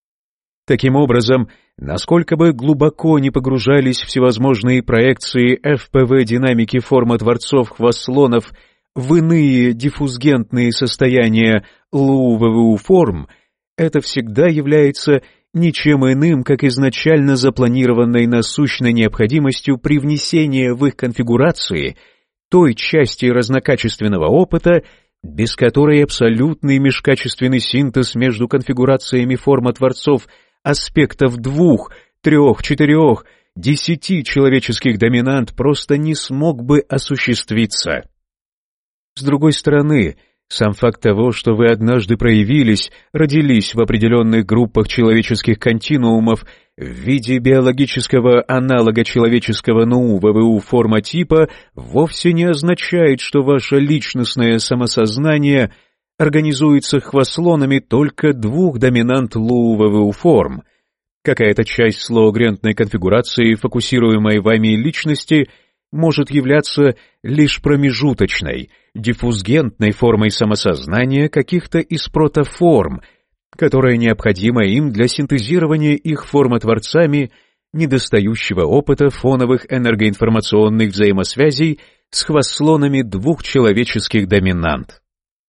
Таким образом, насколько бы глубоко не погружались всевозможные проекции эф пэ вэ-динамики формотворцов-хвостлонов в иные диффузгентные состояния ЛУ-ВВУ форм, это всегда является ничем иным, как изначально запланированной насущной необходимостью привнесения в их конфигурации той части разнокачественного опыта, без которой абсолютный межкачественный синтез между конфигурациями формотворцов аспектов двух, трех, четырех, десяти человеческих доминант просто не смог бы осуществиться. С другой стороны, сам факт того, что вы однажды проявились, родились в определенных группах человеческих континуумов в виде биологического аналога человеческого НУУ-ВВУ формотипа, вовсе не означает, что ваше личностное самосознание организуется хвостлонами только двух доминант ЛУ-ВВУ форм. Какая-то часть слоугрентной конфигурации фокусируемой вами личности может являться лишь промежуточной, диффузгентной формой самосознания каких-то из протоформ, которая необходима им для синтезирования их формотворцами недостающего опыта фоновых энергоинформационных взаимосвязей с хвостлонами двух человеческих доминант.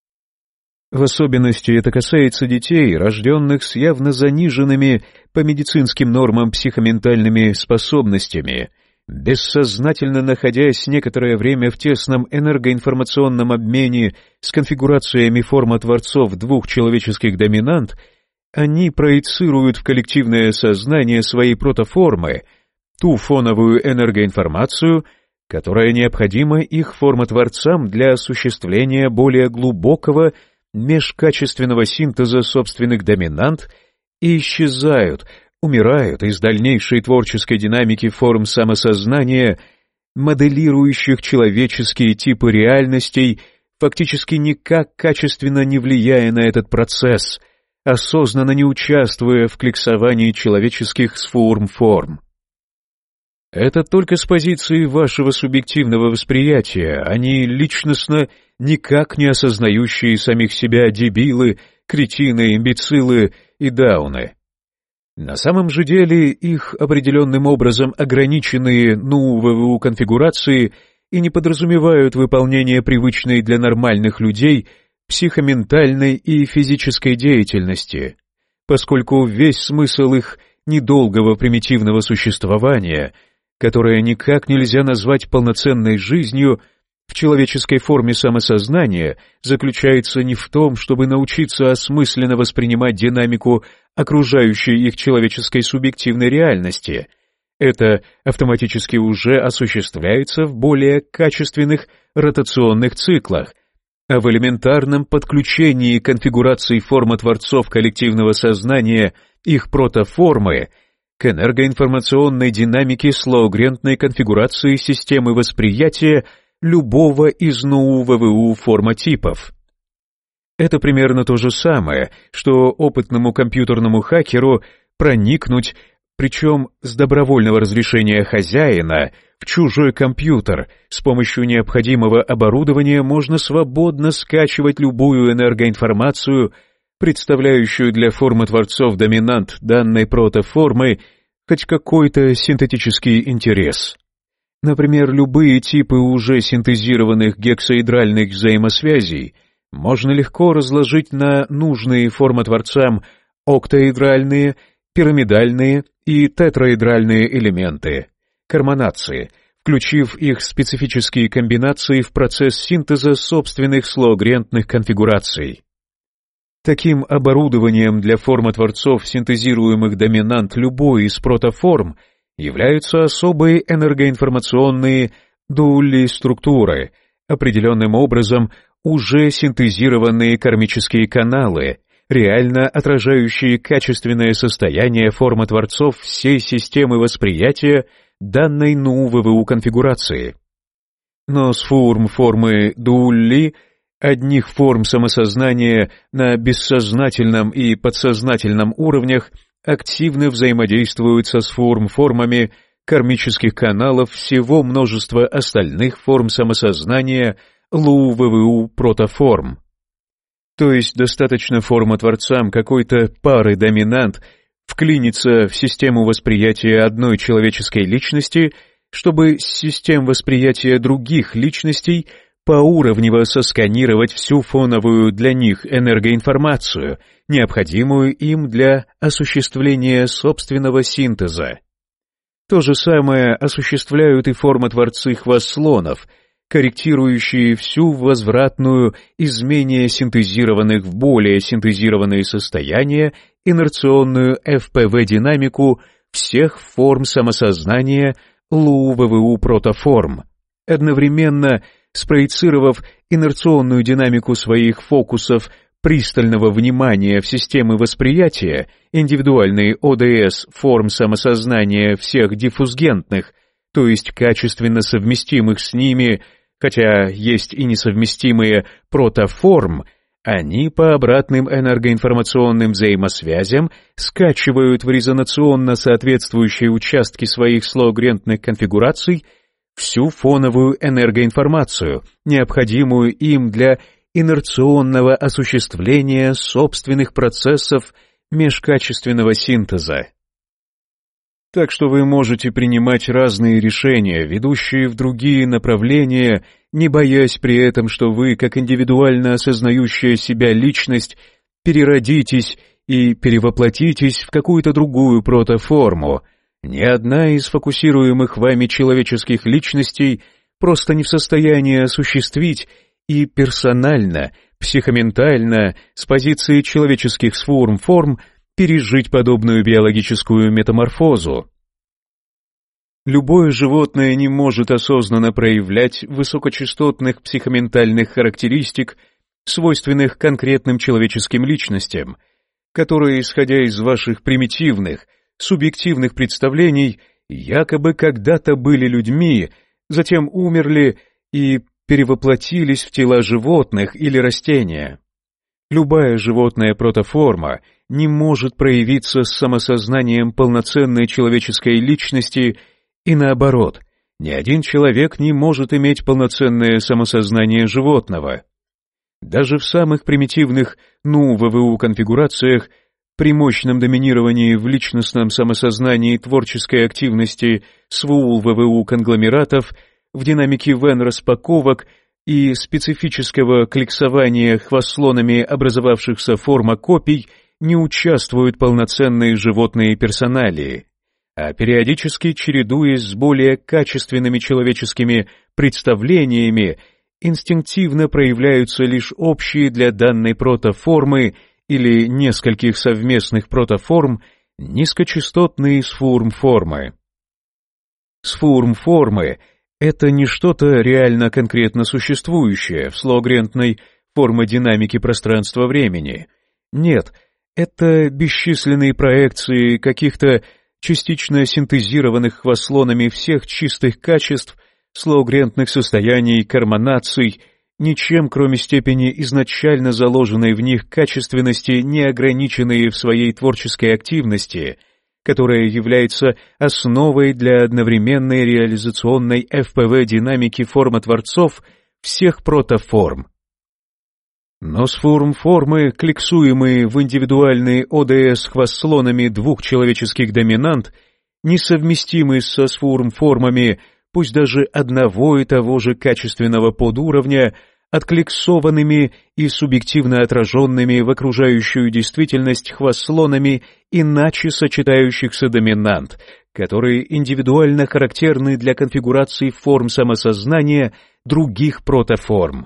В особенности это касается детей, рожденных с явно заниженными по медицинским нормам психоментальными способностями, бессознательно находясь некоторое время в тесном энергоинформационном обмене с конфигурациями формотворцов двух человеческих доминант, они проецируют в коллективное сознание своей протоформы ту фоновую энергоинформацию, которая необходима их формотворцам для осуществления более глубокого межкачественного синтеза собственных доминант и исчезают, умирают из дальнейшей творческой динамики форм самосознания, моделирующих человеческие типы реальностей, фактически никак качественно не влияя на этот процесс, осознанно не участвуя в кликсовании человеческих сформ-форм. Это только с позиции вашего субъективного восприятия, они личностно никак не осознающие самих себя дебилы, кретины, имбецилы и дауны. На самом же деле их определенным образом ограниченные НУ-ВВУ конфигурации и не подразумевают выполнение привычной для нормальных людей психоментальной и физической деятельности, поскольку весь смысл их недолгого примитивного существования, которое никак нельзя назвать полноценной жизнью, в человеческой форме самосознания заключается не в том, чтобы научиться осмысленно воспринимать динамику окружающей их человеческой субъективной реальности. Это автоматически уже осуществляется в более качественных ротационных циклах, а в элементарном подключении конфигураций формотворцов коллективного сознания их протоформы к энергоинформационной динамике слоугрентной конфигурации системы восприятия любого из НУ-ВВУ формотипов. Это примерно то же самое, что опытному компьютерному хакеру проникнуть, причем с добровольного разрешения хозяина, в чужой компьютер. С помощью необходимого оборудования можно свободно скачивать любую энергоинформацию, представляющую для формотворцов доминант данной протоформы хоть какой-то синтетический интерес. Например, любые типы уже синтезированных гексаэдральных взаимосвязей можно легко разложить на нужные формотворцам октаэдральные, пирамидальные и тетраэдральные элементы, карманации, включив их специфические комбинации в процесс синтеза собственных слоугрентных конфигураций. Таким оборудованием для формотворцов синтезируемых доминант любой из протоформ являются особые энергоинформационные дуалли-структуры, определенным образом уже синтезированные кармические каналы, реально отражающие качественное состояние формотворцов всей системы восприятия данной НУ-ВВУ конфигурации. Но с форм формы дуалли одних форм самосознания на бессознательном и подсознательном уровнях активно взаимодействуют со сформ-формами кармических каналов всего множества остальных форм самосознания ЛУ-ВВУ протоформ. То есть достаточно формотворцам какой-то пары доминант вклиниться в систему восприятия одной человеческой личности, чтобы с систем восприятия других личностей поуровнево сосканировать всю фоновую для них энергоинформацию, необходимую им для осуществления собственного синтеза. То же самое осуществляют и формотворцы хвослонов, корректирующие всю возвратную из менее синтезированных в более синтезированные состояния инерционную эф пэ вэ-динамику всех форм самосознания ЛУ-ВВУ протоформ, одновременно спроецировав инерционную динамику своих фокусов пристального внимания в системы восприятия, индивидуальные о дэ эс форм самосознания всех диффузгентных, то есть качественно совместимых с ними, хотя есть и несовместимые протоформ, они по обратным энергоинформационным взаимосвязям скачивают в резонационно соответствующие участки своих слоугрентных конфигураций всю фоновую энергоинформацию, необходимую им для инерционного осуществления собственных процессов межкачественного синтеза. Так что вы можете принимать разные решения, ведущие в другие направления, не боясь при этом, что вы, как индивидуально осознающая себя личность, переродитесь и перевоплотитесь в какую-то другую протоформу. Ни одна из фокусируемых вами человеческих личностей просто не в состоянии осуществить и персонально, психоментально, с позиции человеческих сформ-форм пережить подобную биологическую метаморфозу. Любое животное не может осознанно проявлять высокочастотных психоментальных характеристик, свойственных конкретным человеческим личностям, которые, исходя из ваших примитивных, субъективных представлений, якобы когда-то были людьми, затем умерли и перевоплотились в тела животных или растения. Любая животная протоформа не может проявиться с самосознанием полноценной человеческой личности, и наоборот, ни один человек не может иметь полноценное самосознание животного. Даже в самых примитивных НУ-ВВУ конфигурациях, при мощном доминировании в личностном самосознании творческой активности СВУЛ-ВВУ конгломератов, в динамике Вен-распаковок и специфического кликсования хвостлонами образовавшихся форма-копий не участвуют полноценные животные персоналии, а периодически, чередуясь с более качественными человеческими представлениями, инстинктивно проявляются лишь общие для данной протоформы или нескольких совместных протоформ низкочастотные сфурм-формы. Сфурм-формы — это не что-то реально конкретно существующее в слоугрентной формодинамике пространства-времени. Нет, это бесчисленные проекции каких-то частично синтезированных хвостлонами всех чистых качеств, слоугрентных состояний, карманаций, ничем, кроме степени изначально заложенной в них качественности, не ограниченные в своей творческой активности, которая является основой для одновременной реализационной эф пэ вэ-динамики формотворцов всех протоформ. Но сфурм-формы, кликсуемые в индивидуальные о дэ эс хвостлонами двух человеческих доминант, несовместимы со сфурм-формами, пусть даже одного и того же качественного подуровня, откликсованными и субъективно отраженными в окружающую действительность хвостлонами иначе сочетающихся доминант, которые индивидуально характерны для конфигурации форм самосознания других протоформ.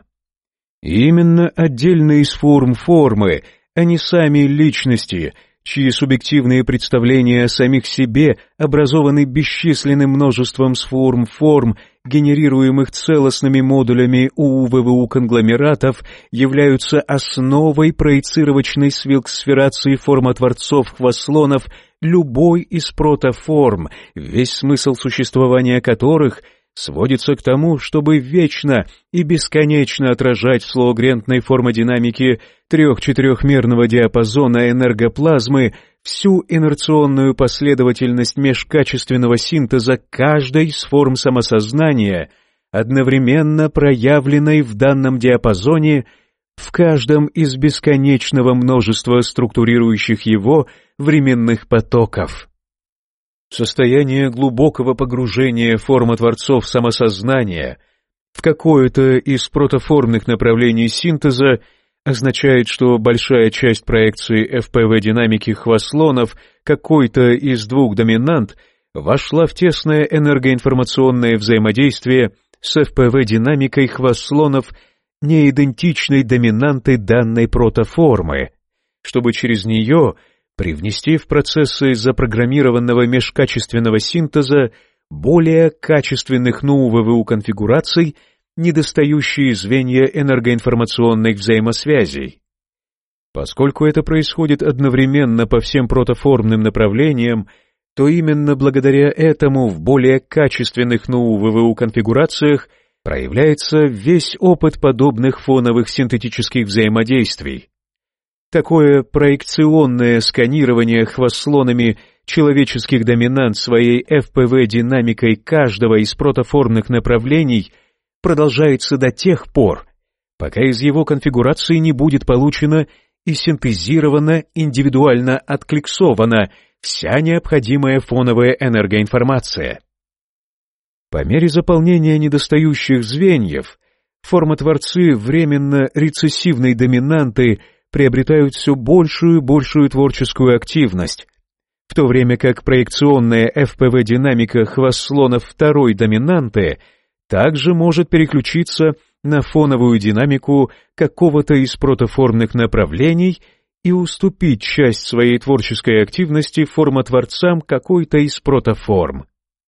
И именно отдельные сфурм-формы, а не сами личности, чьи субъективные представления о самих себе образованы бесчисленным множеством сфурм-форм, генерируемых целостными модулями УУ-ВВУ конгломератов, являются основой проецировочной свилксферации формотворцов хвостлонов любой из протоформ, весь смысл существования которых сводится к тому, чтобы вечно и бесконечно отражать в слоугрентной формодинамике трех-четырехмерного диапазона энергоплазмы всю инерционную последовательность межкачественного синтеза каждой из форм самосознания, одновременно проявленной в данном диапазоне в каждом из бесконечного множества структурирующих его временных потоков. Состояние глубокого погружения формотворцов самосознания в какое-то из протоформных направлений синтеза означает, что большая часть проекции эф пэ вэ-динамики хвостлонов какой-то из двух доминант вошла в тесное энергоинформационное взаимодействие с эф пэ вэ-динамикой хвостлонов неидентичной доминанты данной протоформы, чтобы через нее привнести в процессы запрограммированного межкачественного синтеза более качественных НУ-ВВУ конфигураций, недостающие звенья энергоинформационных взаимосвязей. Поскольку это происходит одновременно по всем протоформным направлениям, то именно благодаря этому в более качественных НУ-ВВУ конфигурациях проявляется весь опыт подобных фоновых синтетических взаимодействий. Такое проекционное сканирование хвостлонами человеческих доминант своей эф пэ вэ-динамикой каждого из протоформных направлений продолжается до тех пор, пока из его конфигурации не будет получена и синтезирована, индивидуально откликсована вся необходимая фоновая энергоинформация. По мере заполнения недостающих звеньев, формотворцы временно рецессивной доминанты приобретают все большую и большую творческую активность, в то время как проекционная эф пэ вэ-динамика хвостлонов второй доминанты также может переключиться на фоновую динамику какого-то из протоформных направлений и уступить часть своей творческой активности формотворцам какой-то из протоформ.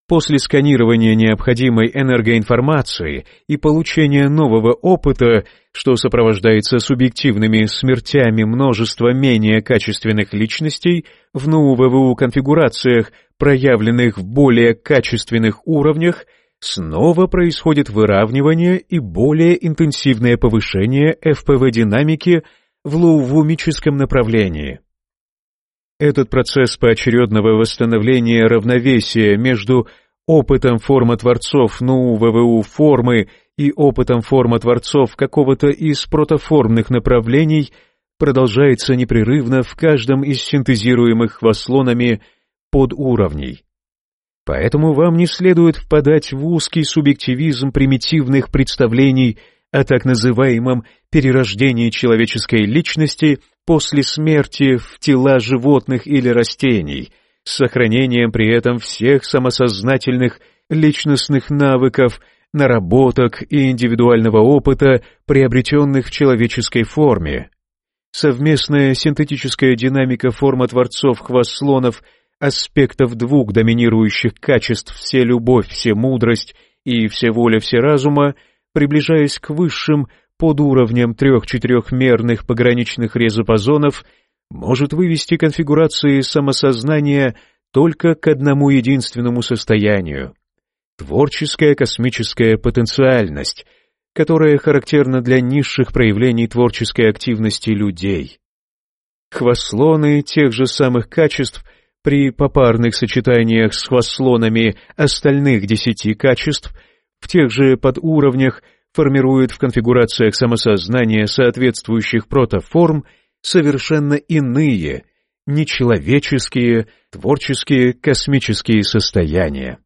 После сканирования необходимой энергоинформации и получения нового опыта, что сопровождается субъективными смертями множества менее качественных личностей в НУ-ВВУ конфигурациях, проявленных в более качественных уровнях, снова происходит выравнивание и более интенсивное повышение эф пэ вэ-динамики в лоувумическом направлении. Этот процесс поочередного восстановления равновесия между опытом формотворцов НУ-ВВУ формы и опытом формотворцов какого-то из протоформных направлений продолжается непрерывно в каждом из синтезируемых хваслонами подуровней. Поэтому вам не следует впадать в узкий субъективизм примитивных представлений о так называемом перерождении человеческой личности после смерти в тела животных или растений, с сохранением при этом всех самосознательных личностных навыков, наработок и индивидуального опыта, приобретенных в человеческой форме. Совместная синтетическая динамика формотворцов хваслонов аспектов двух доминирующих качеств «все-любовь», «все-мудрость» и «все-воля», «все-разума», приближаясь к высшим подуровням трех-четырехмерных пограничных резопозонов, может вывести конфигурации самосознания только к одному единственному состоянию — творческая космическая потенциальность, которая характерна для низших проявлений творческой активности людей. Хваслоны тех же самых качеств при попарных сочетаниях с хваслонами остальных десяти качеств в тех же подуровнях формируют в конфигурациях самосознания соответствующих протоформ совершенно иные, нечеловеческие, творческие, космические состояния.